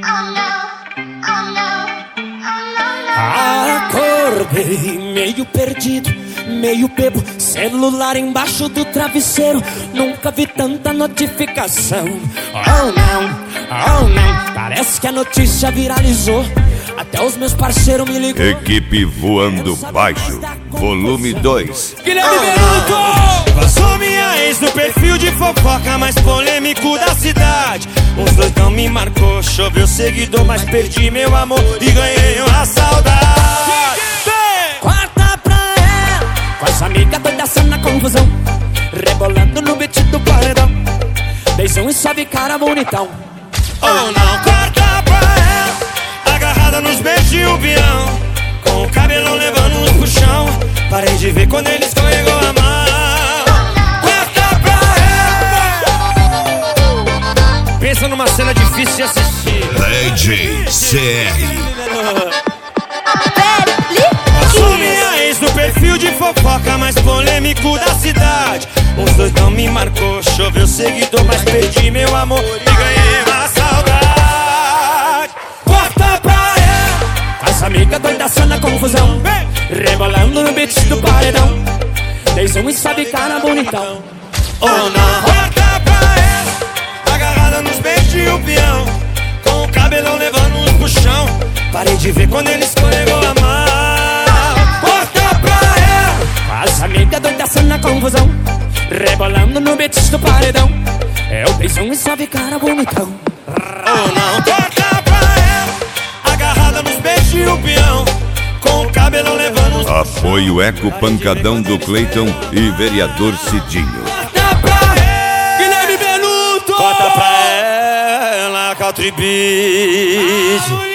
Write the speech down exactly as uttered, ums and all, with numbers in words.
Acordei meio perdido, meio bebo, celular embaixo do travesseiro. Nunca vi tanta notificação. Oh não, oh não, parece que a notícia viralizou. Até os meus parceiros me ligam. Equipe Voando Baixo, volume dois. Guilherme Benuto! Vazou minha ex no perfil de fofoca mais polêmico da cidade. Os doidão me marcou, choveu seguidor, mas perdi meu amor e ganhei uma saudade. Corta pra ela, com essa amiga doida só na confusão, rebolando no beat do paredão. Beijão e sobe cara bonitão. Oh não, corta pra ela, agarrada nos beijos de um peão, com o cabelão levando uns pro chão. Parei de ver quando ele escorregou a mão. Corta pra ela. Pensa numa cena difícil de assistir. D J C R. Passou minha ex no perfil de fofoca mais polêmico da cidade. Os doidão me marcou, choveu seguidor, mas perdi meu amor e ganhei uma saudade. Corta pra ela, Essa amiga doida só na confusão, rebolando no beat do paredão. Beijão e sobe cara bonitão. oh não. Corta pra ela, agarrada nos beijos de um peão, com o cabelão levando uns pro chão. Parei de ver quando ele escorregou a mão. Corta pra ela, Essa amiga doida só na confusão, rebolando no beat do paredão. É o beijão e sobe cara bonitão. oh não. Corta pra ela, agarrada nos beijos de um peão, com o cabelão levando uns... Apoio Eco Pancadão do Cleiton e Vereador Cidinho. Corta pra ela, Guilherme Benuto! corta pra ela, Caltribis.